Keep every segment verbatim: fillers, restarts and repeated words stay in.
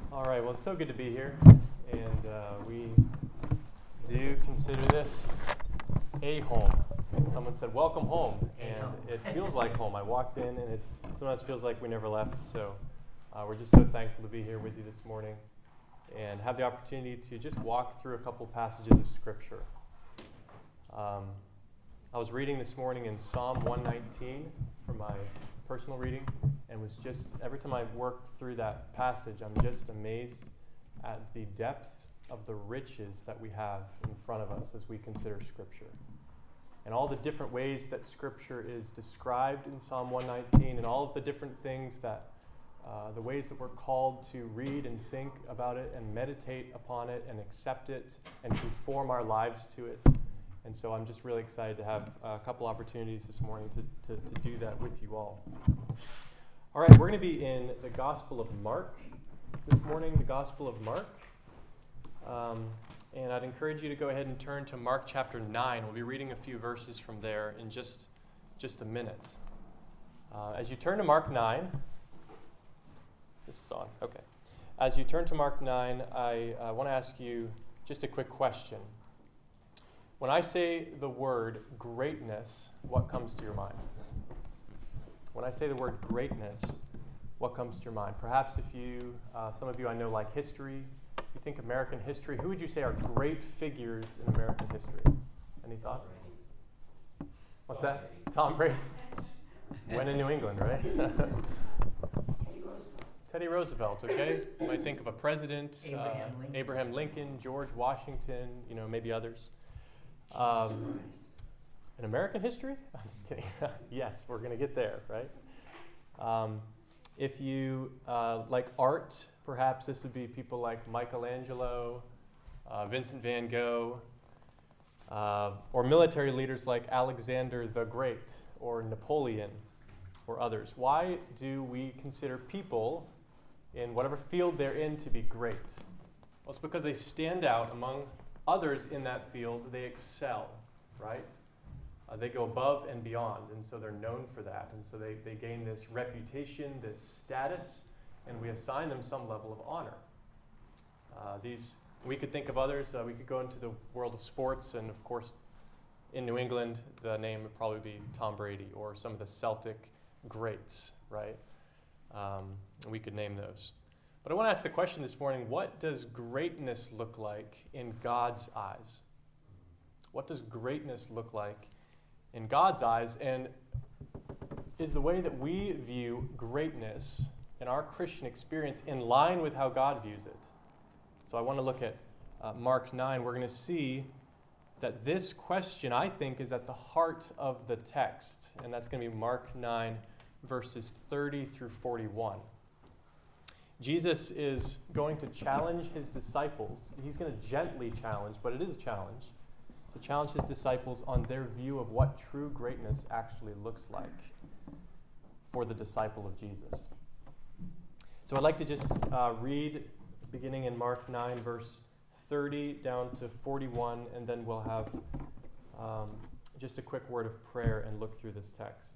All right, well, it's so good to be here, and uh, we do consider this a home. Someone said, welcome home, and it feels like home. I walked in, and it sometimes feels like we never left, so uh, we're just so thankful to be here with you this morning and have the opportunity to just walk through a couple passages of Scripture. Um, I was reading this morning in Psalm one nineteen for my personal reading, and was just, every time I worked through that passage, I'm just amazed at the depth of the riches that we have in front of us as we consider Scripture. And all the different ways that Scripture is described in Psalm one nineteen, and all of the different things that, uh, the ways that we're called to read and think about it and meditate upon it and accept it and conform our lives to it. And so I'm just really excited to have a couple opportunities this morning to, to, to do that with you all. All right, we're going to be in the Gospel of Mark this morning, the Gospel of Mark. Um, and I'd encourage you to go ahead and turn to Mark chapter nine. We'll be reading a few verses from there in just, just a minute. Uh, as you turn to Mark nine, this is on, okay. As you turn to Mark nine, I uh, want to ask you just a quick question. When I say the word greatness, what comes to your mind? When I say the word greatness, what comes to your mind? Perhaps if you, uh, some of you I know like history, you think American history, who would you say are great figures in American history? Any thoughts? What's that? Tom Brady. When in New England, right? Teddy Roosevelt, okay? You might think of a president, Abraham, uh, Lincoln. Abraham Lincoln, George Washington, you know, maybe others. Um, in American history? I'm just kidding. Yes, we're going to get there, right? Um, if you uh, like art, perhaps this would be people like Michelangelo, uh, Vincent van Gogh, uh, or military leaders like Alexander the Great or Napoleon or others. Why do we consider people in whatever field they're in to be great? Well, it's because they stand out among others in that field. They excel, right? Uh, they go above and beyond, and so they're known for that. And so they, they gain this reputation, this status, and we assign them some level of honor. Uh, these, we could think of others. Uh, we could go into the world of sports, and of course, in New England, the name would probably be Tom Brady or some of the Celtic greats, right? Um, we could name those. But I want to ask the question this morning, what does greatness look like in God's eyes? What does greatness look like in God's eyes? And is the way that we view greatness in our Christian experience in line with how God views it? So I want to look at uh, Mark nine. We're going to see that this question, I think, is at the heart of the text. And that's going to be Mark nine, verses thirty through forty-one. Jesus is going to challenge his disciples. He's going to gently challenge, but it is a challenge, to challenge his disciples on their view of what true greatness actually looks like for the disciple of Jesus. So I'd like to just uh, read, beginning in Mark nine, verse thirty down to forty-one, and then we'll have um, just a quick word of prayer and look through this text.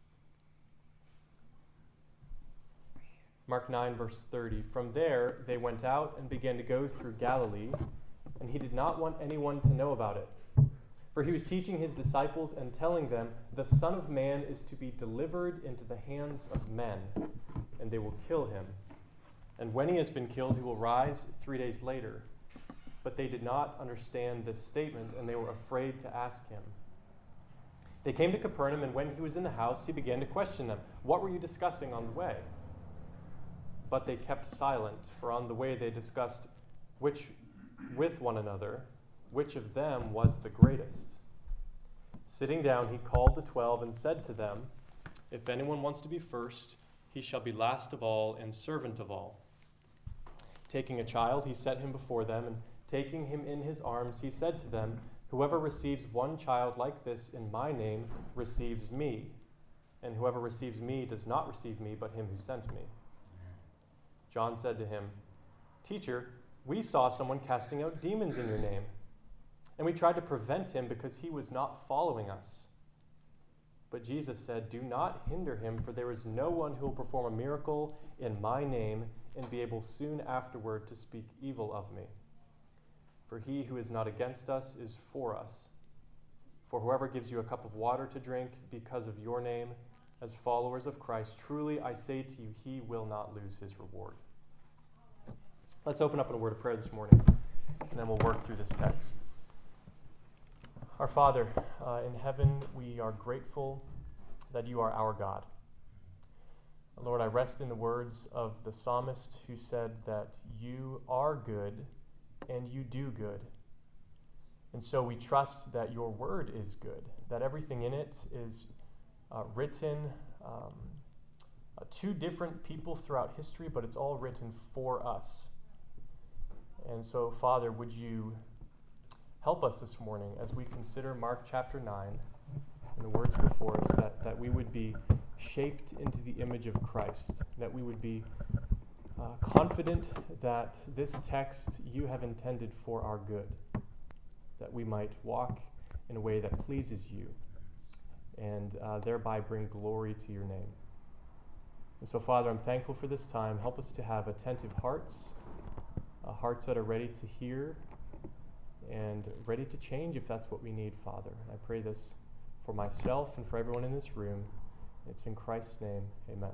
Mark nine, verse thirty. From there they went out and began to go through Galilee, and he did not want anyone to know about it. For he was teaching his disciples and telling them, the Son of Man is to be delivered into the hands of men, and they will kill him. And when he has been killed, he will rise three days later. But they did not understand this statement, and they were afraid to ask him. They came to Capernaum, and when he was in the house, he began to question them. What were you discussing on the way? But they kept silent, for on the way they discussed which with one another, which of them was the greatest. Sitting down, he called the twelve and said to them, if anyone wants to be first, he shall be last of all and servant of all. Taking a child, he set him before them, and taking him in his arms, he said to them, whoever receives one child like this in my name receives me, and whoever receives me does not receive me, but him who sent me. John said to him, Teacher, we saw someone casting out demons in your name, and we tried to prevent him because he was not following us. But Jesus said, do not hinder him, for there is no one who will perform a miracle in my name and be able soon afterward to speak evil of me. For he who is not against us is for us. For whoever gives you a cup of water to drink because of your name, as followers of Christ, truly I say to you, he will not lose his reward. Let's open up in a word of prayer this morning, and then we'll work through this text. Our Father, uh, in heaven, we are grateful that you are our God. Lord, I rest in the words of the psalmist who said that you are good and you do good. And so we trust that your word is good, that everything in it is uh, written um, uh, to different people throughout history, but it's all written for us. And so, Father, would you help us this morning as we consider Mark chapter nine and the words before us, that, that we would be shaped into the image of Christ, that we would be uh, confident that this text you have intended for our good, that we might walk in a way that pleases you and uh, thereby bring glory to your name. And so, Father, I'm thankful for this time. Help us to have attentive hearts, uh, hearts that are ready to hear and ready to change if that's what we need, Father. I pray this for myself and for everyone in this room. It's in Christ's name, amen.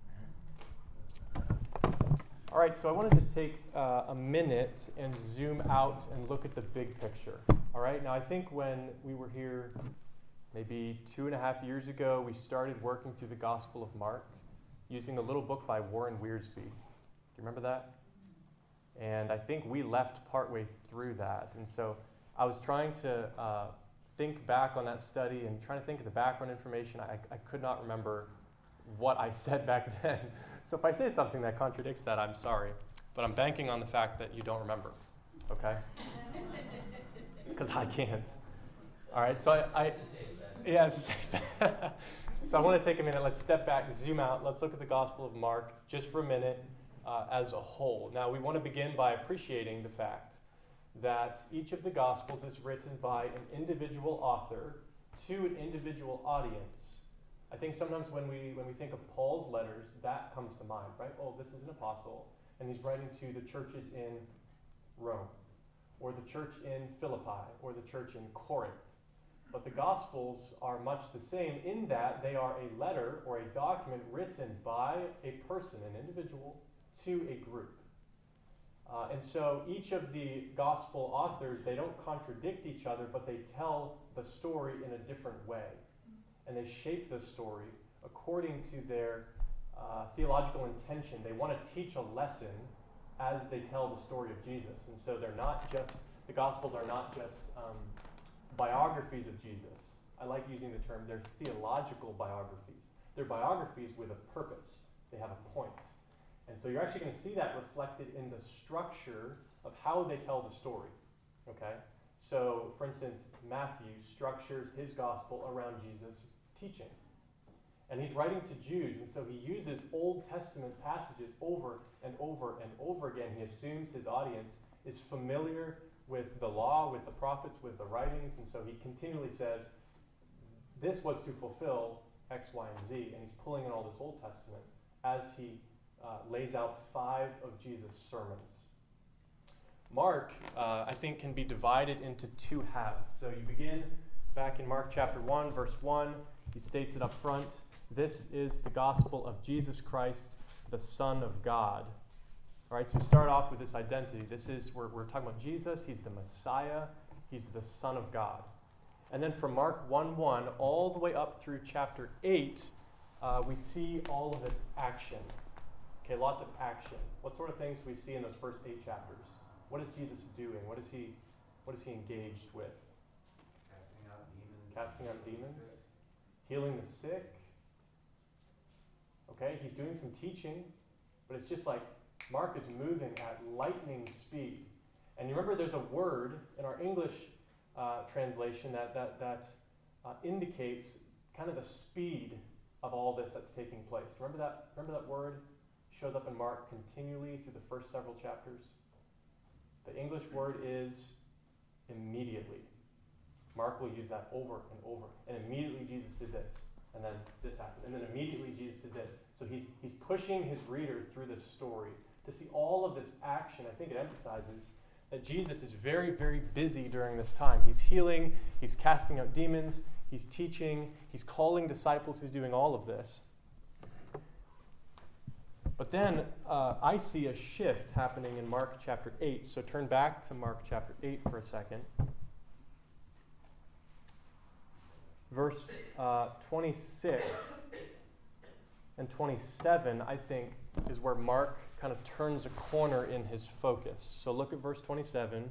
All right, so I want to just take uh, a minute and zoom out and look at the big picture. All right, now I think when we were here maybe two and a half years ago, we started working through the Gospel of Mark using a little book by Warren Wiersbe. Do you remember that? And I think we left partway through that. And so I was trying to uh, think back on that study and trying to think of the background information. I, I could not remember what I said back then. So if I say something that contradicts that, I'm sorry. But I'm banking on the fact that you don't remember, okay? Because I can't. All right, so I, I yes. So I want to take a minute. Let's step back, zoom out. Let's look at the Gospel of Mark just for a minute uh, as a whole. Now, we want to begin by appreciating the fact that each of the Gospels is written by an individual author to an individual audience. I think sometimes when we when we think of Paul's letters, that comes to mind, right? Oh, this is an apostle, and he's writing to the churches in Rome, or the church in Philippi, or the church in Corinth. But the Gospels are much the same in that they are a letter or a document written by a person, an individual, to a group. Uh, and so each of the Gospel authors, they don't contradict each other, but they tell the story in a different way. And they shape the story according to their uh, theological intention. They want to teach a lesson as they tell the story of Jesus. And so they're not just, the Gospels are not just um, biographies of Jesus. I like using the term, they're theological biographies. They're biographies with a purpose. They have a point. And so you're actually going to see that reflected in the structure of how they tell the story. Okay? So, for instance, Matthew structures his gospel around Jesus' teaching. And he's writing to Jews, and so he uses Old Testament passages over and over and over again. He assumes his audience is familiar with the law, with the prophets, with the writings, and so he continually says, this was to fulfill X, Y, and Z, and he's pulling in all this Old Testament as he uh, lays out five of Jesus' sermons. Mark, uh, I think, can be divided into two halves. So you begin back in Mark chapter one, verse one. He states it up front. This is the gospel of Jesus Christ, the Son of God. All right, so we start off with this identity. This is, we're, we're talking about Jesus. He's the Messiah. He's the Son of God. And then from Mark one one all the way up through chapter eight, uh, we see all of this action. Okay, lots of action. What sort of things do we see in those first eight chapters? What is Jesus doing? What is he, what is he engaged with? Casting out demons. Casting out demons. Healing the sick. Okay, he's doing some teaching, but it's just like Mark is moving at lightning speed. And you remember there's a word in our English uh, translation that, that, that uh, indicates kind of the speed of all this that's taking place. Remember that, remember that word? Shows up in Mark continually through the first several chapters. The English word is immediately. Mark will use that over and over. And immediately Jesus did this. And then this happened. And then immediately Jesus did this. So he's he's pushing his reader through this story to see all of this action, I think it emphasizes that Jesus is very, very busy during this time. He's healing, he's casting out demons, he's teaching, he's calling disciples, he's doing all of this. But then uh, I see a shift happening in Mark chapter eight. So turn back to Mark chapter eight for a second. Verse uh, twenty-six and twenty-seven, I think, is where Mark kind of turns a corner in his focus. So look at verse twenty-seven.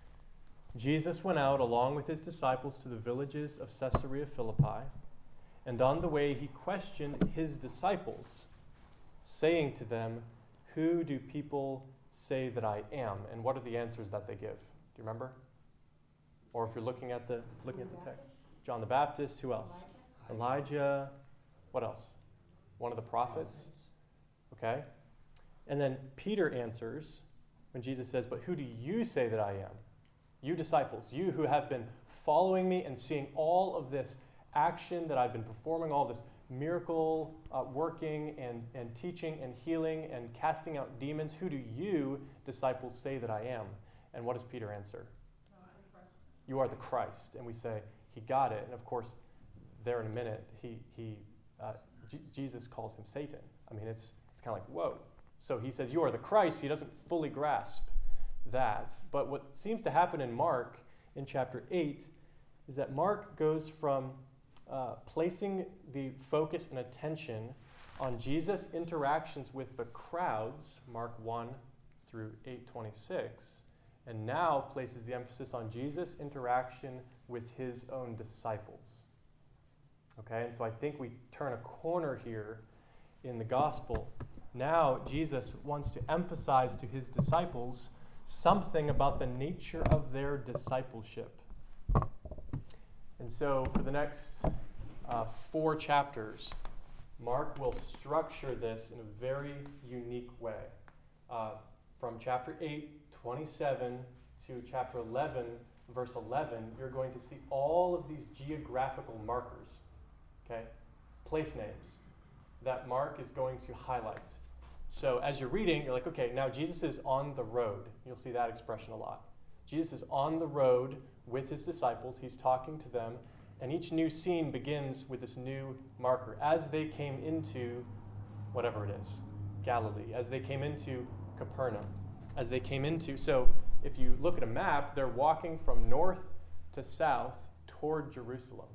Jesus went out along with his disciples to the villages of Caesarea Philippi, and on the way he questioned his disciples, saying to them, "Who do people say that I am?" And what are the answers that they give? Do you remember? Or if you're looking at the looking at the text, John the Baptist. Who else? Elijah. What else? One of the prophets. Okay. And then Peter answers when Jesus says, "But who do you say that I am?" You disciples, you who have been following me and seeing all of this action that I've been performing, all this miracle uh, working and, and teaching and healing and casting out demons, who do you disciples say that I am? And what does Peter answer? You are the Christ. And we say, he got it. And of course, there in a minute, he, he, uh, G- Jesus calls him Satan. I mean, it's, it's kind of like, whoa. So he says, you are the Christ. He doesn't fully grasp that. But what seems to happen in Mark in chapter eight is that Mark goes from uh, placing the focus and attention on Jesus' interactions with the crowds, Mark one through eight twenty-six, and now places the emphasis on Jesus' interaction with his own disciples. Okay, and so I think we turn a corner here in the gospel. Now Jesus wants to emphasize to his disciples something about the nature of their discipleship. And so for the next uh, four chapters, Mark will structure this in a very unique way. Uh, from chapter eight, twenty-seven, to chapter eleven, verse eleven, you're going to see all of these geographical markers, okay, place names, that Mark is going to highlight. So as you're reading, you're like, okay, now Jesus is on the road. You'll see that expression a lot. Jesus is on the road with his disciples. He's talking to them. And each new scene begins with this new marker. As they came into whatever it is, Galilee, as they came into Capernaum, as they came into, so if you look at a map, they're walking from north to south toward Jerusalem.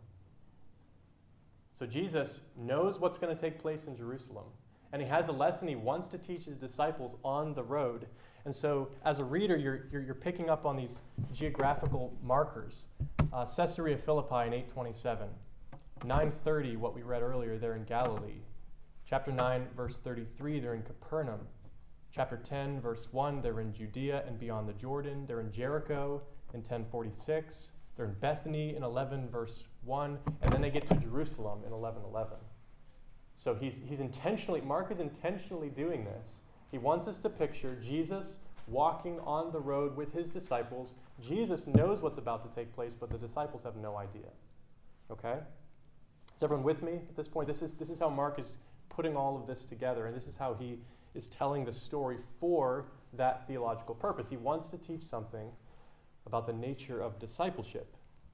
So Jesus knows what's going to take place in Jerusalem. And he has a lesson he wants to teach his disciples on the road. And so as a reader, you're, you're, you're picking up on these geographical markers. Uh, Caesarea Philippi in eight twenty-seven. nine thirty, what we read earlier, they're in Galilee. Chapter nine, verse thirty-three, they're in Capernaum. Chapter ten, verse one, they're in Judea and beyond the Jordan. They're in Jericho in ten forty-six. They're in Bethany in eleven, verse one. And then they get to Jerusalem in eleven eleven. So he's, he's intentionally, Mark is intentionally doing this. He wants us to picture Jesus walking on the road with his disciples. Jesus knows what's about to take place, but the disciples have no idea. Okay? Is everyone with me at this point? This is, this is how Mark is putting all of this together, and this is how he is telling the story for that theological purpose. He wants to teach something about the nature of discipleship.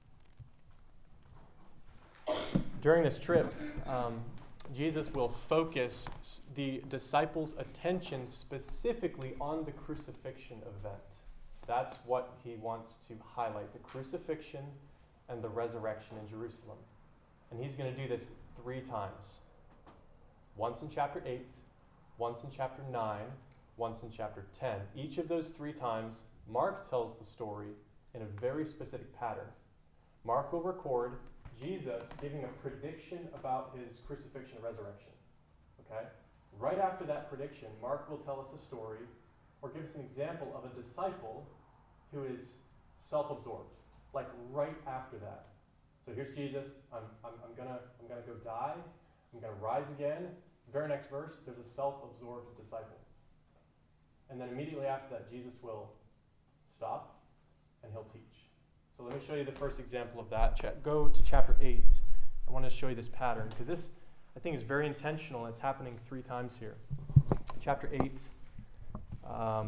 During this trip, um, Jesus will focus the disciples' attention specifically on the crucifixion event. That's what he wants to highlight, the crucifixion and the resurrection in Jerusalem. And he's going to do this three times. Once in chapter eight, once in chapter nine, once in chapter ten. Each of those three times, Mark tells the story in a very specific pattern. Mark will record Jesus giving a prediction about his crucifixion and resurrection. Okay? Right after that prediction, Mark will tell us a story or give us an example of a disciple who is self-absorbed. Like right after that. So here's Jesus. I'm, I'm, I'm gonna I'm gonna go die. I'm gonna rise again. Very next verse, there's a self-absorbed disciple. And then immediately after that, Jesus will stop and he'll teach. So let me show you the first example of that. Ch- go to chapter eight. I want to show you this pattern because this, I think, is very intentional and it's happening three times here. Chapter eight, um,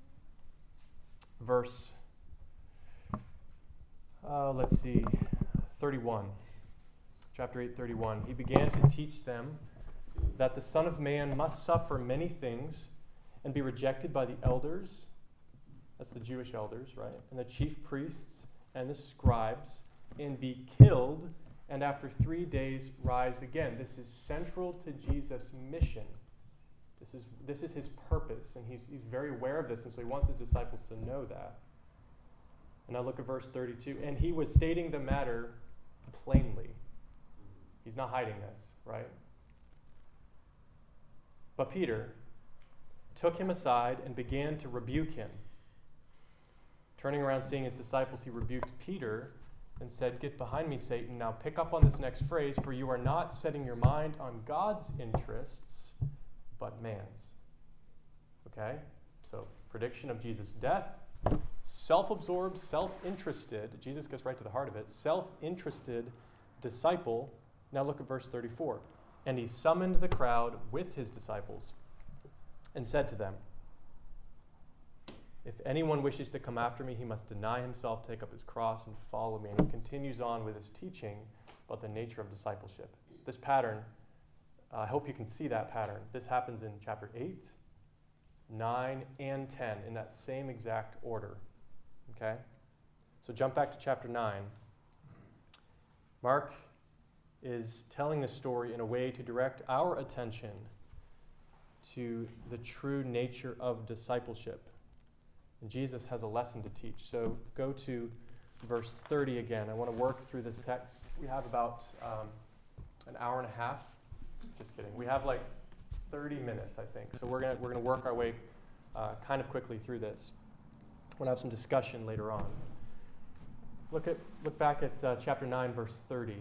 verse, uh, let's see, thirty-one. Chapter eight, thirty-one. He began to teach them that the Son of Man must suffer many things and be rejected by the elders, that's the Jewish elders, right, and the chief priests and the scribes, and be killed, and after three days rise again. This is central to Jesus' mission. This is this is his purpose, and he's he's very aware of this, and so he wants his disciples to know that. And now look at verse thirty-two. And he was stating the matter plainly. He's not hiding this, right? But Peter took him aside and began to rebuke him. Turning around, seeing his disciples, he rebuked Peter and said, "Get behind me, Satan." Now pick up on this next phrase, "For you are not setting your mind on God's interests, but man's." Okay? So, prediction of Jesus' death. Self-absorbed, self-interested. Jesus gets right to the heart of it. Self-interested disciple. Now look at verse thirty-four. And he summoned the crowd with his disciples and said to them, "If anyone wishes to come after me, he must deny himself, take up his cross, and follow me." And he continues on with his teaching about the nature of discipleship. This pattern, uh, I hope you can see that pattern. This happens in chapter eight, nine, and ten, in that same exact order. Okay? So jump back to chapter nine. Mark is telling the story in a way to direct our attention to the true nature of discipleship. And Jesus has a lesson to teach. So go to verse thirty again. I want to work through this text. We have about um, an hour and a half. Just kidding. We have like thirty minutes, I think. So we're gonna we're gonna work our way uh, kind of quickly through this. We'll have some discussion later on. Look at look back at uh, chapter nine, verse thirty.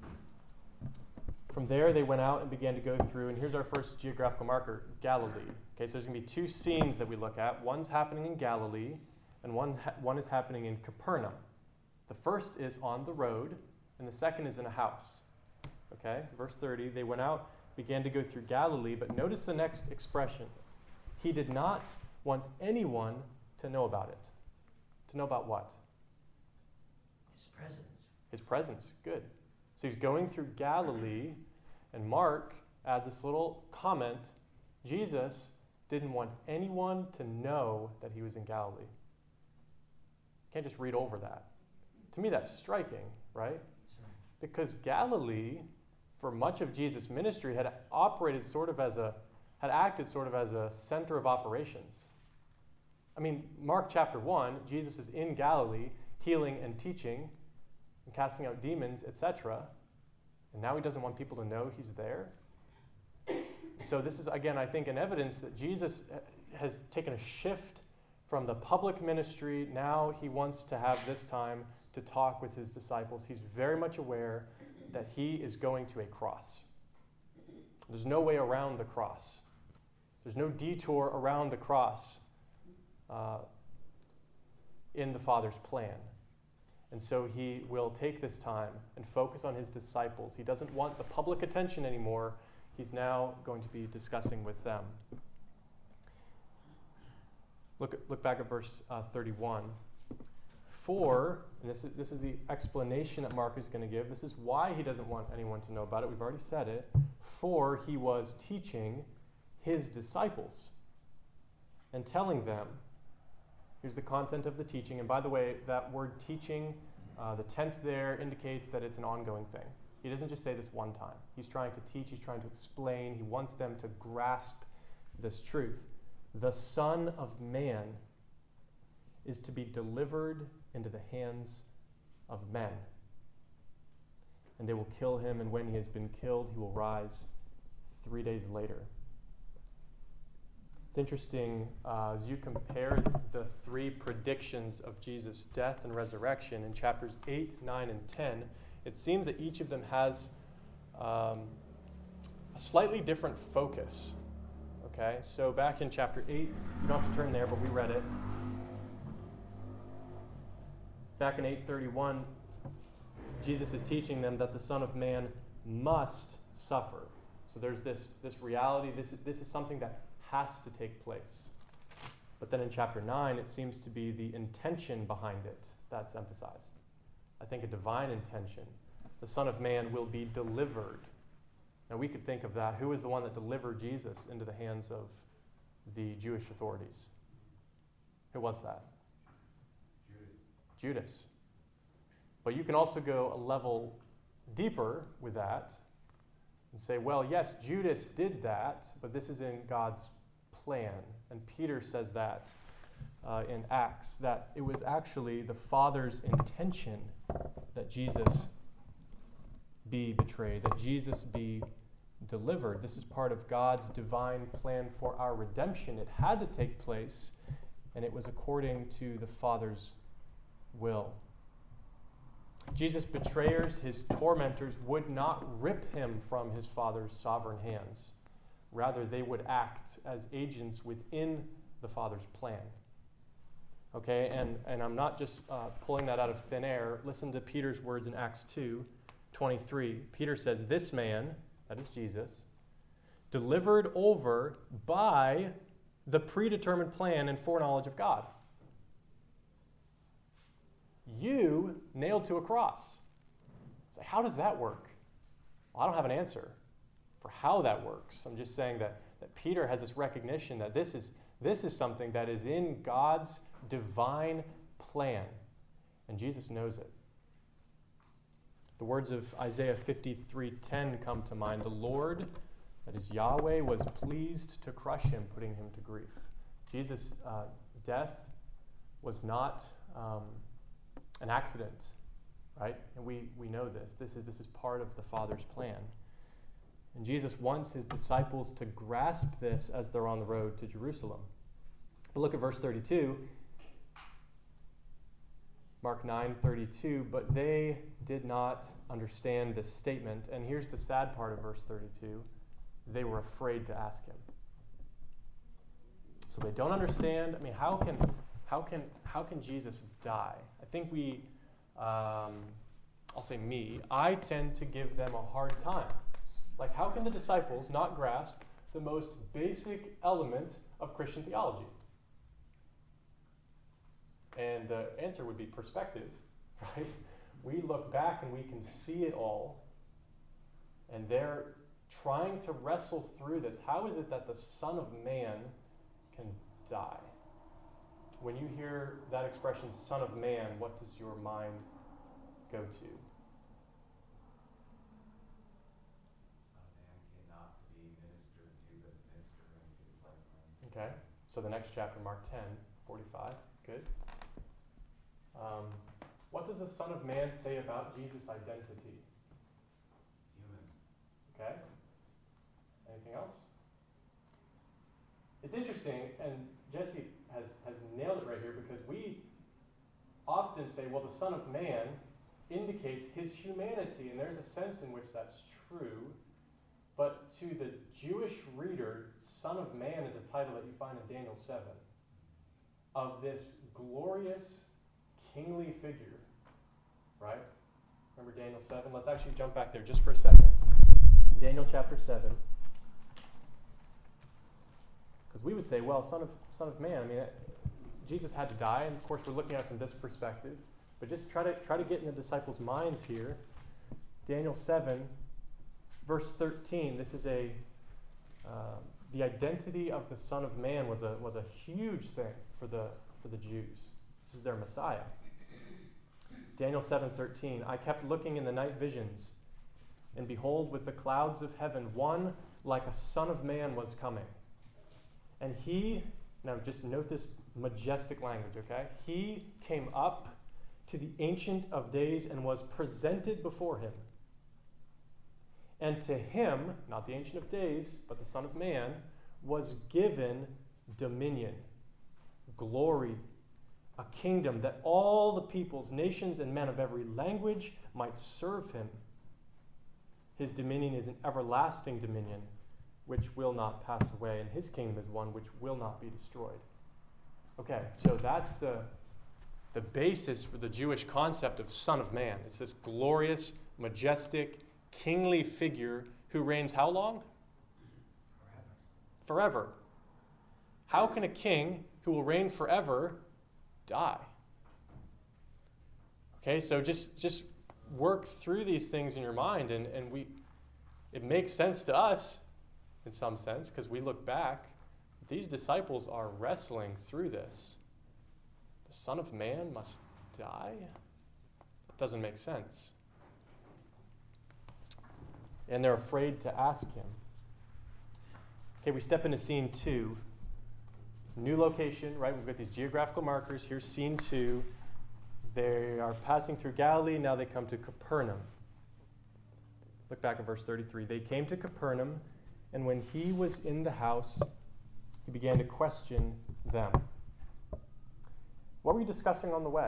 From there, they went out and began to go through, and here's our first geographical marker, Galilee. Okay, so there's going to be two scenes that we look at. One's happening in Galilee, and one, ha- one is happening in Capernaum. The first is on the road, and the second is in a house. Okay, verse thirty, they went out, began to go through Galilee, but notice the next expression. He did not want anyone to know about it. To know about what? His presence. His presence, good. So he's going through Galilee, and Mark adds this little comment. Jesus didn't want anyone to know that he was in Galilee. You can't just read over that. To me, that's striking, right? Because Galilee, for much of Jesus' ministry, had operated sort of as a, had acted sort of as a center of operations. I mean, Mark chapter one, Jesus is in Galilee, healing and teaching, and casting out demons, et cetera. And now he doesn't want people to know he's there. So this is, again, I think, an evidence that Jesus has taken a shift from the public ministry. Now he wants to have this time to talk with his disciples. He's very much aware that he is going to a cross. There's no way around the cross. There's no detour around the cross uh, in the Father's plan. And so he will take this time and focus on his disciples. He doesn't want the public attention anymore. He's now going to be discussing with them. Look, at, look back at verse uh, thirty-one. For, and this is, this is the explanation that Mark is going to give. This is why he doesn't want anyone to know about it. We've already said it. For he was teaching his disciples and telling them. Here's the content of the teaching. And by the way, that word teaching, uh, the tense there indicates that it's an ongoing thing. He doesn't just say this one time. He's trying to teach. He's trying to explain. He wants them to grasp this truth. The Son of Man is to be delivered into the hands of men. And they will kill him, and when he has been killed, he will rise three days later. It's interesting, uh, as you compare the three predictions of Jesus' death and resurrection in chapters eight, nine, and ten, it seems that each of them has um, a slightly different focus. Okay, so back in chapter eight, you don't have to turn there, but we read it. Back in eight thirty-one, Jesus is teaching them that the Son of Man must suffer. So there's this, this reality, this is, this is something that has to take place. But then in chapter nine, it seems to be the intention behind it that's emphasized. I think a divine intention. The Son of Man will be delivered. Now we could think of that. Who is the one that delivered Jesus into the hands of the Jewish authorities? Who was that? Judas. Judas. But you can also go a level deeper with that and say, well, yes, Judas did that, but this is in God's plan. And Peter says that uh, in Acts, that it was actually the Father's intention that Jesus be betrayed, that Jesus be delivered. This is part of God's divine plan for our redemption. It had to take place, and it was according to the Father's will. Jesus' betrayers, his tormentors, would not rip him from his Father's sovereign hands. Rather, they would act as agents within the Father's plan. Okay, and, and I'm not just uh, pulling that out of thin air. Listen to Peter's words in Acts two twenty-three. Peter says, this man, that is Jesus, delivered over by the predetermined plan and foreknowledge of God. You nailed to a cross. So how does that work? Well, I don't have an answer for how that works. I'm just saying that, that Peter has this recognition that this is, this is something that is in God's divine plan, and Jesus knows it. The words of Isaiah fifty-three ten come to mind. The Lord, that is Yahweh, was pleased to crush him, putting him to grief. Jesus' uh, death was not um, an accident, right? And we, we know this. This is, this is part of the Father's plan. And Jesus wants his disciples to grasp this as they're on the road to Jerusalem. But look at verse thirty-two. Mark nine thirty-two, but they did not understand this statement. And here's the sad part of verse thirty-two. They were afraid to ask him. So they don't understand. I mean, how can how can how can Jesus die? I think we, um, I'll say me, I tend to give them a hard time. Like, how can the disciples not grasp the most basic element of Christian theology? And the answer would be perspective, right? We look back and we can see it all, and they're trying to wrestle through this. How is it that the Son of Man can die? When you hear that expression, Son of Man, what does your mind go to? Son of Man came not to be ministered to, but minister unto his life ransom. Okay, so the next chapter, Mark ten forty-five, good. Um, what does the Son of Man say about Jesus' identity? He's human. Okay. Anything else? It's interesting, and Jesse has, has nailed it right here, because we often say, well, the Son of Man indicates his humanity, and there's a sense in which that's true. But to the Jewish reader, Son of Man is a title that you find in Daniel seven, of this glorious kingly figure, right? Remember Daniel seven? Let's actually jump back there just for a second. Daniel chapter seven. Because we would say, well, son of son of man, I mean, Jesus had to die, and of course we're looking at it from this perspective. But just try to try to get in the disciples' minds here. Daniel seven, verse thirteen. This is a uh, the identity of the Son of Man was a was a huge thing for the for the Jews. This is their Messiah. Daniel seven thirteen. I kept looking in the night visions, and behold, with the clouds of heaven, one like a Son of Man was coming. And he, now just note this majestic language, okay? He came up to the Ancient of Days and was presented before him. And to him, not the Ancient of Days, but the Son of Man, was given dominion, glory, a kingdom that all the peoples, nations, and men of every language might serve him. His dominion is an everlasting dominion which will not pass away, and his kingdom is one which will not be destroyed. Okay, so that's the, the basis for the Jewish concept of Son of Man. It's this glorious, majestic, kingly figure who reigns how long? Forever. Forever. How can a king who will reign forever, die. Okay, so just, just work through these things in your mind, and, and we it makes sense to us in some sense, because we look back. These disciples are wrestling through this. The Son of Man must die? It doesn't make sense. And they're afraid to ask him. Okay, we step into scene two. New location, right? We've got these geographical markers. Here's scene two. They are passing through Galilee. Now they come to Capernaum. Look back at verse thirty-three. They came to Capernaum, and when he was in the house, he began to question them. What were you discussing on the way?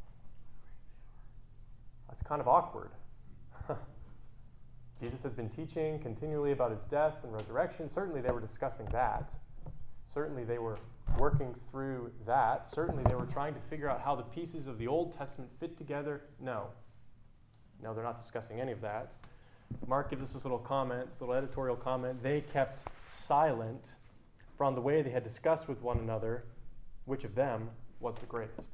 That's kind of awkward. Jesus has been teaching continually about his death and resurrection. Certainly they were discussing that. Certainly they were working through that. Certainly they were trying to figure out how the pieces of the Old Testament fit together. No. No, they're not discussing any of that. Mark gives us this little comment, this little editorial comment. They kept silent from the way they had discussed with one another which of them was the greatest.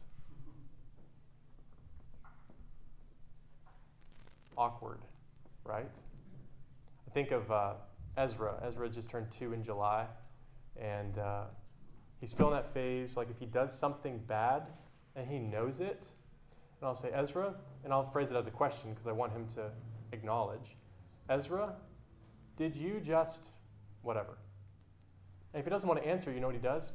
Awkward, right? I think of uh, Ezra. Ezra just turned two in July, and uh, he's still in that phase. Like if he does something bad and he knows it, and I'll say, Ezra, and I'll phrase it as a question because I want him to acknowledge, Ezra, did you just whatever? And if he doesn't want to answer, you know what he does?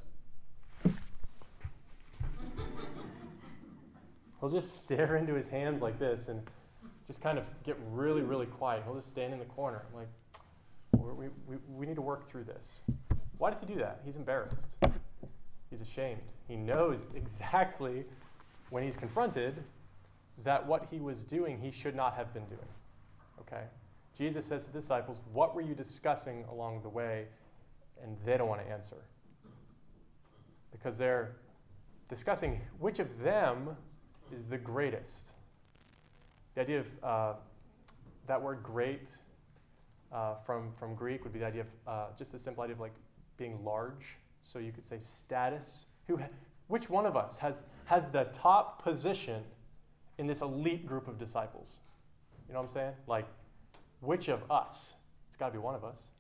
He'll just stare into his hands like this and just kind of get really, really quiet. He'll just stand in the corner. I'm like, we, we, we need to work through this. Why does he do that? He's embarrassed. He's ashamed. He knows exactly when he's confronted that what he was doing, he should not have been doing. Okay? Jesus says to the disciples, what were you discussing along the way? And they don't want to answer. Because they're discussing which of them is the greatest. The idea of uh, that word great uh, from, from Greek would be the idea of uh, just the simple idea of like being large. So you could say status. Who, which one of us has, has the top position in this elite group of disciples? You know what I'm saying? Like, which of us? It's got to be one of us.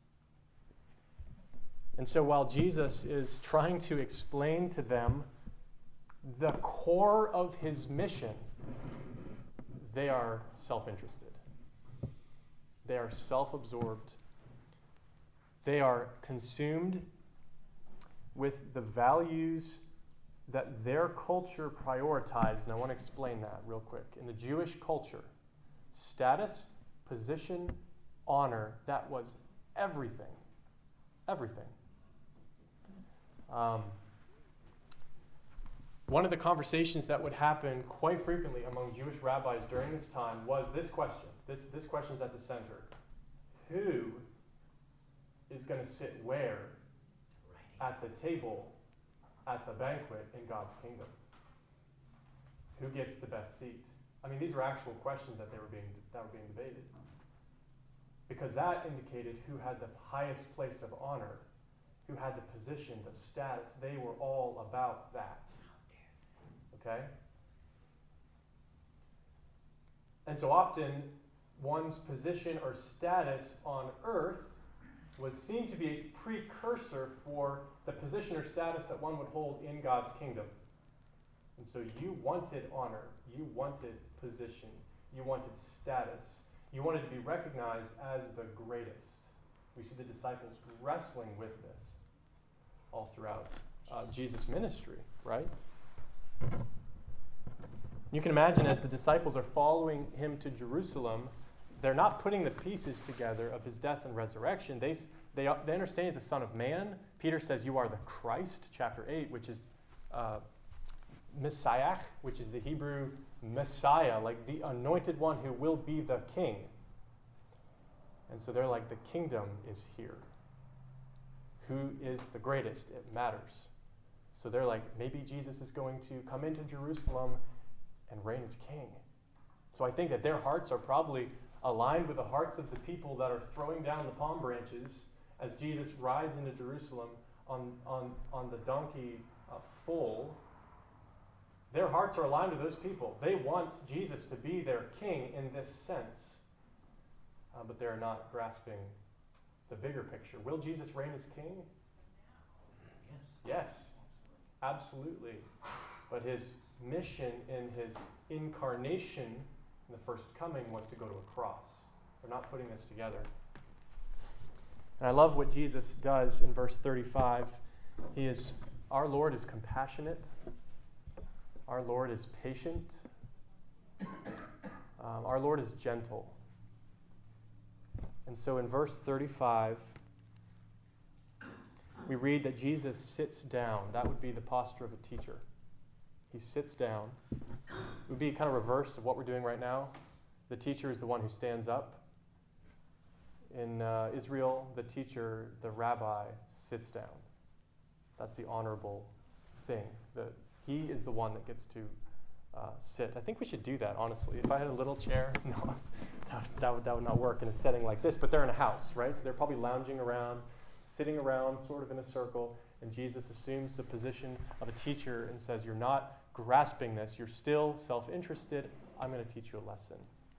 And so while Jesus is trying to explain to them the core of his mission, they are self-interested. They are self-absorbed. They are consumed with the values that their culture prioritized. And I want to explain that real quick. In the Jewish culture, status, position, honor, that was everything. Everything. Um, one of the conversations that would happen quite frequently among Jewish rabbis during this time was this question. This, this question is at the center. Who is going to sit where at the table at the banquet in God's kingdom? Who gets the best seat? I mean, these are actual questions that they were being that were being debated. Because that indicated who had the highest place of honor, who had the position, the status. They were all about that. Okay? And so often, one's position or status on earth was seen to be a precursor for the position or status that one would hold in God's kingdom. And so you wanted honor, you wanted position, you wanted status, you wanted to be recognized as the greatest. We see the disciples wrestling with this all throughout uh, Jesus' ministry, right? You can imagine as the disciples are following him to Jerusalem, they're not putting the pieces together of his death and resurrection. They, they, they understand he's the Son of Man. Peter says, you are the Christ, chapter eight, which is uh, Messiah, which is the Hebrew Messiah, like the anointed one who will be the king. And so they're like, the kingdom is here. Who is the greatest? It matters. So they're like, maybe Jesus is going to come into Jerusalem and reign as king. So I think that their hearts are probably aligned with the hearts of the people that are throwing down the palm branches as Jesus rides into Jerusalem on, on, on the donkey uh, full, their hearts are aligned with those people. They want Jesus to be their king in this sense, uh, but they're not grasping the bigger picture. Will Jesus reign as king? Yes. Yes, absolutely. But his mission in his incarnation in the first coming was to go to a cross. They're not putting this together. And I love what Jesus does in verse thirty-five. He is, our Lord is compassionate. Our Lord is patient. Um, our Lord is gentle. And so in verse thirty-five, we read that Jesus sits down. That would be the posture of a teacher. He sits down. It would be kind of reverse of what we're doing right now. The teacher is the one who stands up. In uh, Israel, the teacher, the rabbi, sits down. That's the honorable thing. The, he is the one that gets to uh, sit. I think we should do that, honestly. If I had a little chair, no, that would, that would, that would not work in a setting like this. But they're in a house, right? So they're probably lounging around, sitting around sort of in a circle, and Jesus assumes the position of a teacher and says, you're not grasping this. You're still self-interested. I'm going to teach you a lesson.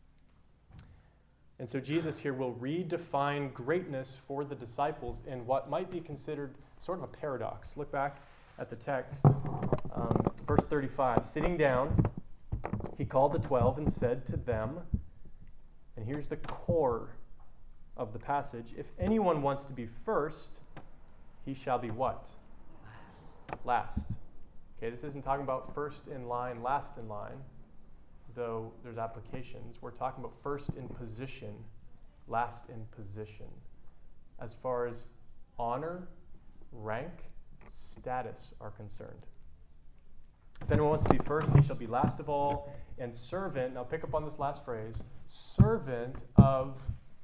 And so Jesus here will redefine greatness for the disciples in what might be considered sort of a paradox. Look back at the text, um, verse thirty-five. Sitting down, he called the twelve and said to them, and here's the core of the passage, if anyone wants to be first, he shall be what? Last. Last. Okay, this isn't talking about first in line, last in line, though there's applications. We're talking about first in position, last in position. As far as honor, rank, status are concerned. If anyone wants to be first, he shall be last of all, and servant, now pick up on this last phrase, servant of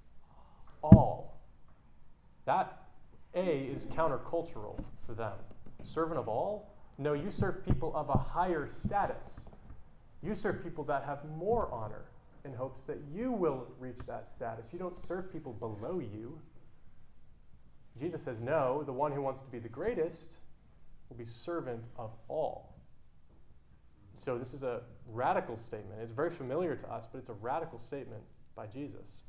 all. That A is countercultural for them. Servant of all? No, you serve people of a higher status. You serve people that have more honor in hopes that you will reach that status. You don't serve people below you. Jesus says, no, the one who wants to be the greatest will be servant of all. So this is a radical statement. It's very familiar to us, but it's a radical statement by Jesus.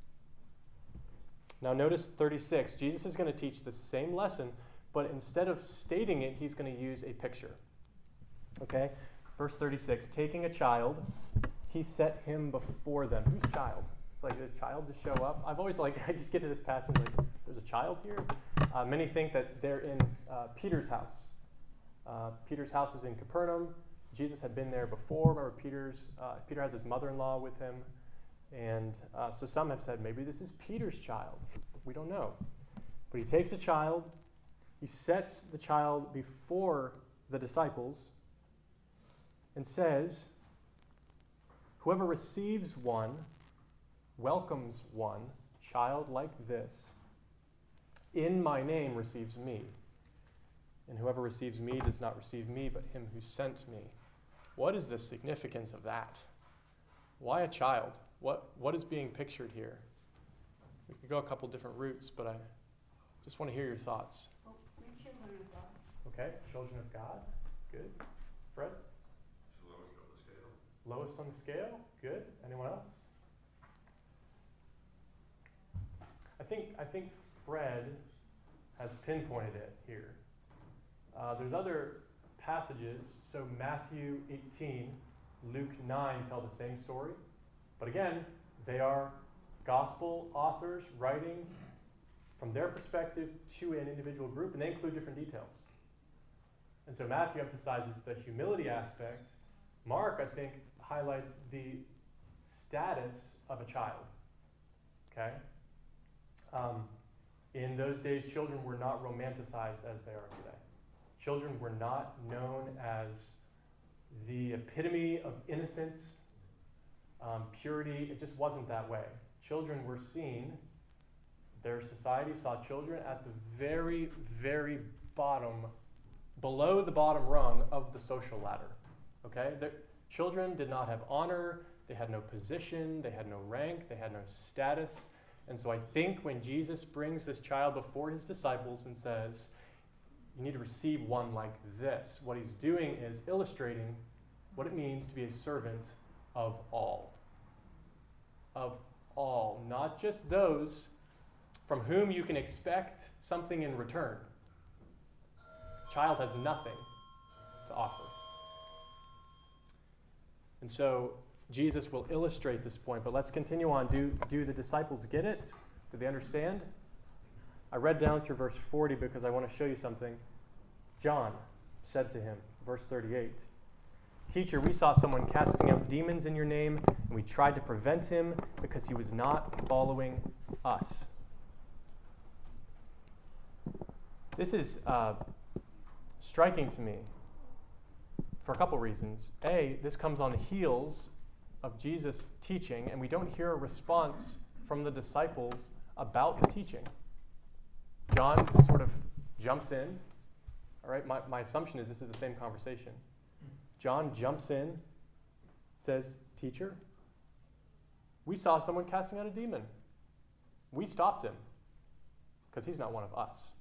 Now notice thirty-six. Jesus is going to teach the same lesson, but instead of stating it, he's going to use a picture. Okay? Verse thirty-six, taking a child, he set him before them. Whose child? It's like, did a child just show up? I've always like, I just get to this passage like, there's a child here? Uh, many think that they're in uh, Peter's house. Uh, Peter's house is in Capernaum. Jesus had been there before. Remember, Peter's, uh, Peter has his mother-in-law with him. And uh, so some have said, maybe this is Peter's child. We don't know. But he takes a child, he sets the child before the disciples, and says, whoever receives one, welcomes one, child like this, in my name receives me. And whoever receives me does not receive me, but him who sent me. What is the significance of that? Why a child? What What is being pictured here? We could go a couple different routes, but I just want to hear your thoughts. Oh, we're children of God. Okay, children of God. Good. Fred? Lowest on the scale. Lowest on the scale? Good. Anyone else? I think I think Fred has pinpointed it here. Uh, there's other passages. So Matthew eighteen, Luke nine tell the same story. But again, they are gospel authors writing from their perspective to an individual group, and they include different details. And so Matthew emphasizes the humility aspect. Mark, I think, highlights the status of a child. Okay? Um, in those days, children were not romanticized as they are today. Children were not known as the epitome of innocence, um, purity. It just wasn't that way. Children were seen, their society saw children at the very, very bottom, below the bottom rung of the social ladder. Okay? Their children did not have honor, they had no position, they had no rank, they had no status. And so I think when Jesus brings this child before his disciples and says, you need to receive one like this. What he's doing is illustrating what it means to be a servant of all. Of all, not just those from whom you can expect something in return. The child has nothing to offer. And so Jesus will illustrate this point, but let's continue on. Do, do the disciples get it? Do they understand? I read down through verse forty because I want to show you something. John said to him, verse thirty-eight, "Teacher, we saw someone casting out demons in your name, and we tried to prevent him because he was not following us." This is uh, striking to me for a couple reasons. A, this comes on the heels of Jesus' teaching, and we don't hear a response from the disciples about the teaching. John sort of jumps in. All right, my, my assumption is this is the same conversation. John jumps in, says, "Teacher, we saw someone casting out a demon. We stopped him because he's not one of us."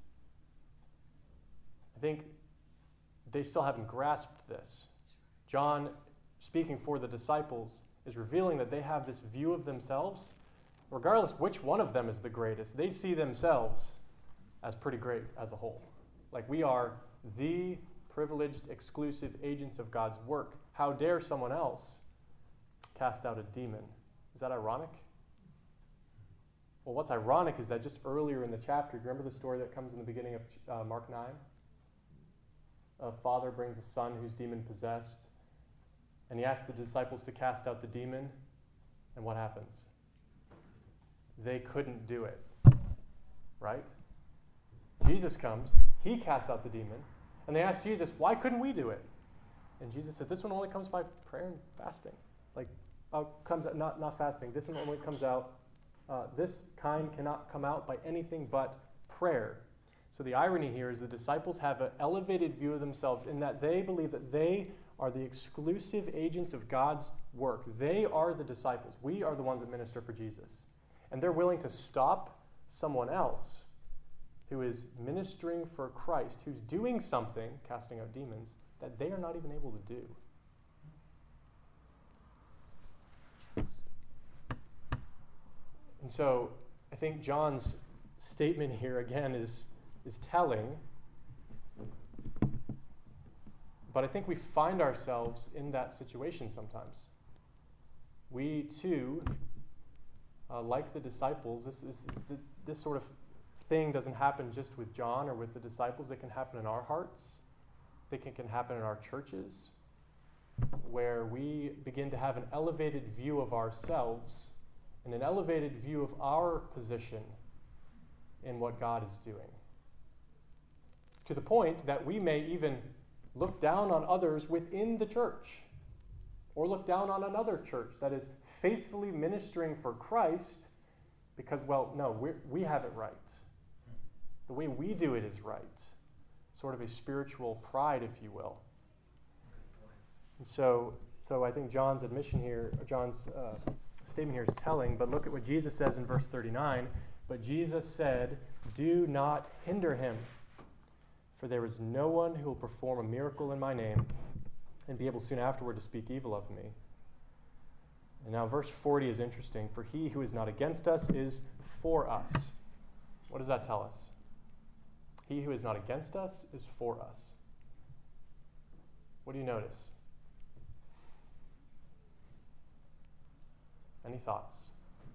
I think they still haven't grasped this. John, speaking for the disciples, is revealing that they have this view of themselves. Regardless which one of them is the greatest, they see themselves as pretty great as a whole. Like, we are the privileged, exclusive agents of God's work. How dare someone else cast out a demon? Is that ironic? Well, what's ironic is that just earlier in the chapter, do you remember the story that comes in the beginning of uh, Mark nine? A father brings a son who's demon-possessed, and he asks the disciples to cast out the demon, and what happens? They couldn't do it, right? Jesus comes, he casts out the demon, and they ask Jesus, "Why couldn't we do it?" And Jesus says, "This one only comes by prayer and fasting." Like, uh, comes out, not, not fasting. This one only comes out, uh, this kind cannot come out by anything but prayer. So the irony here is the disciples have an elevated view of themselves in that they believe that they are the exclusive agents of God's work. They are the disciples. We are the ones that minister for Jesus. And they're willing to stop someone else who is ministering for Christ, who's doing something, casting out demons, that they are not even able to do. And so I think John's statement here again is, is telling, but I think we find ourselves in that situation sometimes. We too, uh, like the disciples, this, this, this, this sort of thing doesn't happen just with John or with the disciples. It can happen in our hearts. I think it can happen in our churches, where we begin to have an elevated view of ourselves and an elevated view of our position in what God is doing, to the point that we may even look down on others within the church, or look down on another church that is faithfully ministering for Christ because, well, no, we we have it right. The way we do it is right. Sort of a spiritual pride, if you will. And so, so I think John's admission here, or John's uh, statement here is telling, but look at what Jesus says in verse thirty-nine. "But Jesus said, 'Do not hinder him, for there is no one who will perform a miracle in my name and be able soon afterward to speak evil of me.'" And now verse forty is interesting. "For he who is not against us is for us." What does that tell us? He who is not against us is for us. What do you notice? Any thoughts?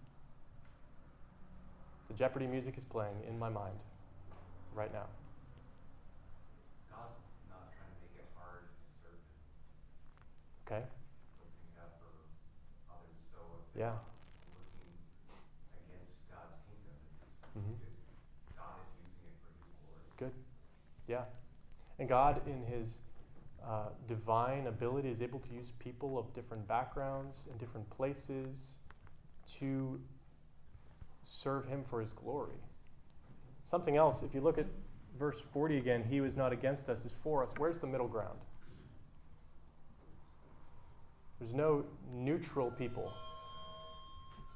The Jeopardy music is playing in my mind right now. God's not trying to make it hard to serve him. Okay? So opening it up for others. So if they're Yeah. working against God's kingdom, it's Mhm. because God is using it for his glory. Good. Yeah. And God, in his uh, divine ability, is able to use people of different backgrounds and different places to serve him for his glory. Something else, if you look at verse forty again, "He who is not against us is for us." Where's the middle ground? There's no neutral people.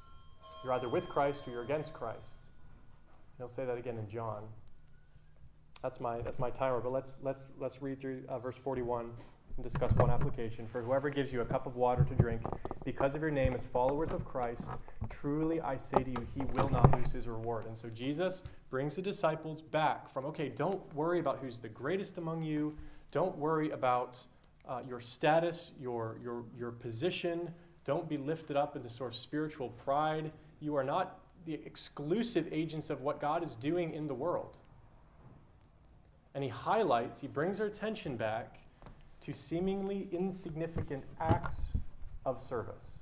You're either with Christ or you're against Christ. He'll say that again in John. that's my that's my timer. But let's let's let's read through uh, verse forty-one and discuss one application. For whoever gives you a cup of water to drink, because of your name as followers of Christ, truly I say to you, he will not lose his reward. And so Jesus brings the disciples back from, okay, don't worry about who's the greatest among you. Don't worry about uh, your status, your your your position. Don't be lifted up into sort of spiritual pride. You are not the exclusive agents of what God is doing in the world. And he highlights, he brings our attention back to seemingly insignificant acts of service.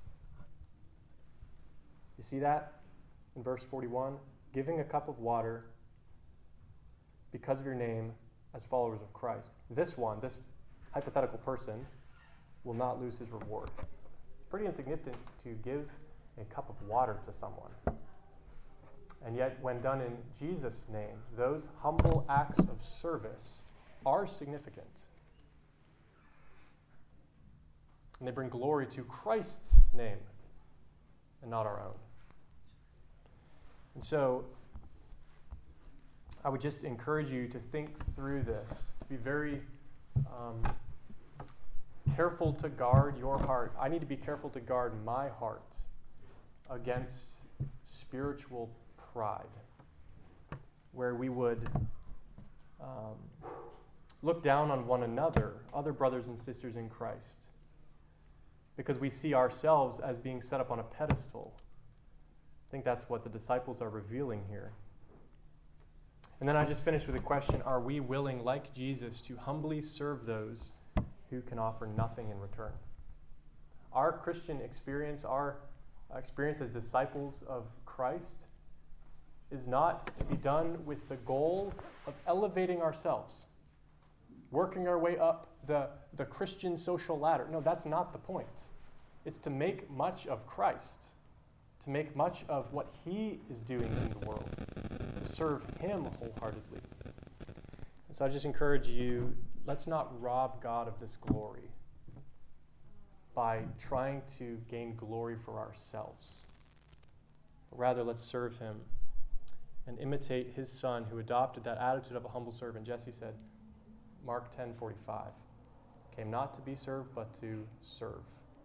You see that in verse forty-one? Giving a cup of water because of your name as followers of Christ. This one, this hypothetical person, will not lose his reward. It's pretty insignificant to give a cup of water to someone. And yet, when done in Jesus' name, those humble acts of service are significant. And they bring glory to Christ's name and not our own. And so, I would just encourage you to think through this, to be very um, careful to guard your heart. I need to be careful to guard my heart against spiritual pride, where we would um, look down on one another, other brothers and sisters in Christ, because we see ourselves as being set up on a pedestal. I think that's what the disciples are revealing here. And then I just finished with a question: are we willing, like Jesus, to humbly serve those who can offer nothing in return? Our Christian experience, our experience as disciples of Christ, is not to be done with the goal of elevating ourselves, working our way up the, the Christian social ladder. No, that's not the point. It's to make much of Christ, to make much of what he is doing in the world, to serve him wholeheartedly. And so I just encourage you, let's not rob God of this glory by trying to gain glory for ourselves. Rather, let's serve him and imitate his son who adopted that attitude of a humble servant. Jesse said, Mark ten forty-five, came not to be served, but to serve.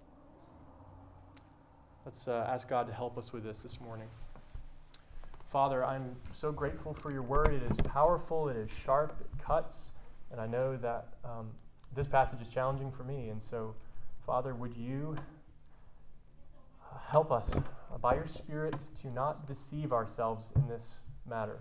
Let's uh, ask God to help us with this this morning. Father, I'm so grateful for your word. It is powerful, it is sharp, it cuts, and I know that um, this passage is challenging for me. And so, Father, would you help us uh, by your Spirit to not deceive ourselves in this matter.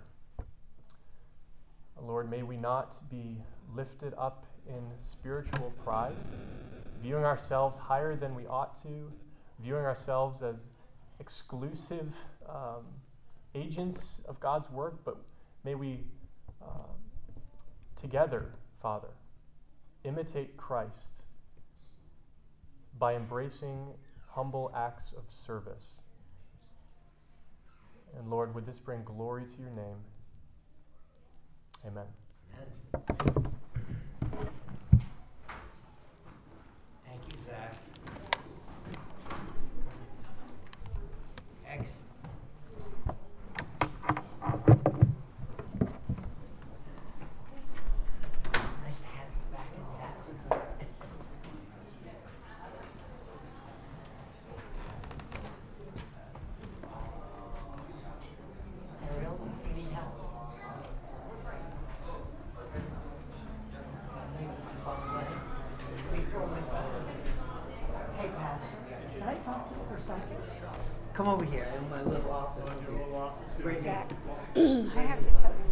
Lord, may we not be lifted up in spiritual pride, viewing ourselves higher than we ought to, viewing ourselves as exclusive um, agents of God's work, but may we um, together, Father, imitate Christ by embracing humble acts of service. And Lord, would this bring glory to your name? Amen. Amen. Thank you, Zach. Excellent. Nice to have you back in town. Ariel, you need help? Before myself. Hey, Pastor. Can I talk to you for a second? Come over here in my little office. Great Zach, meeting. I have to tell you.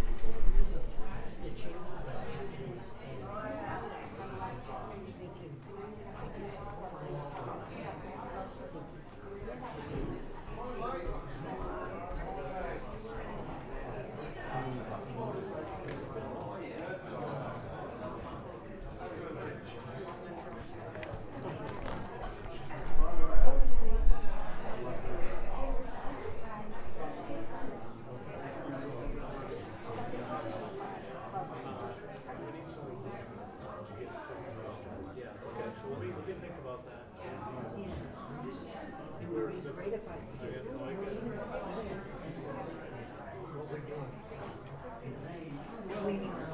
Great if I could. What we're doing. Cleaning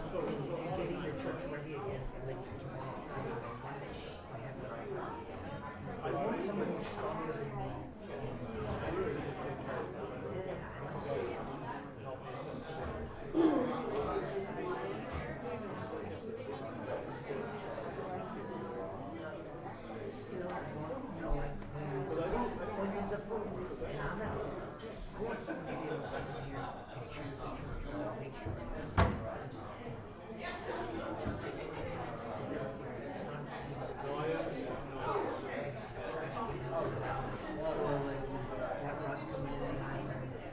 late tomorrow, early on Monday. I have to. I want someone who's stronger than me. Still, I want, you know, like when, when there's a fool and I'm out, I want someone to be able to come in here and check the church or make sure. That run coming in behind him is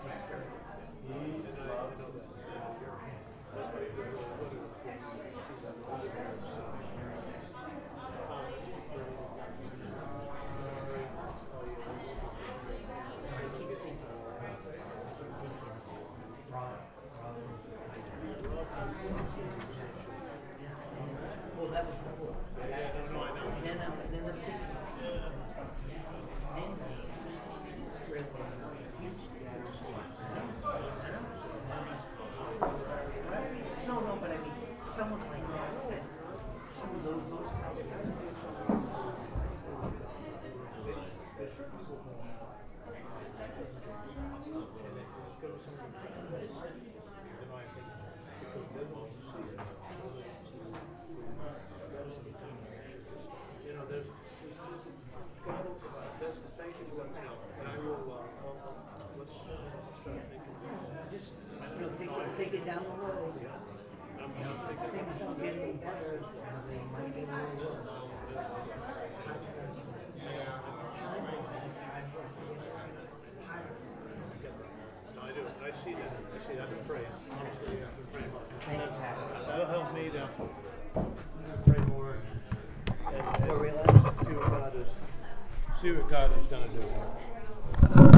well, that was before. And then, I'm- and then I'm thinking, midnight, Red Bull, he's- no, no, but I mean, someone like that, that some of those, those guys. You know, there's, there's, God, that's, thank you for that, you know, and I will, uh, I'll, I'll- let's, let's try to think of it. Just, you know, thinking, thinking down the road. I'm, You know, I'm if thinking, things don't get any better, they might get a little worse. Time wise, time for us to get higher. I get that. No, I do, and I see that, I see that, I've been praying, honestly, I've been praying about it. Fantastic. That'll help me to pray more and, and, For real? and see what God is, see what God is gonna do.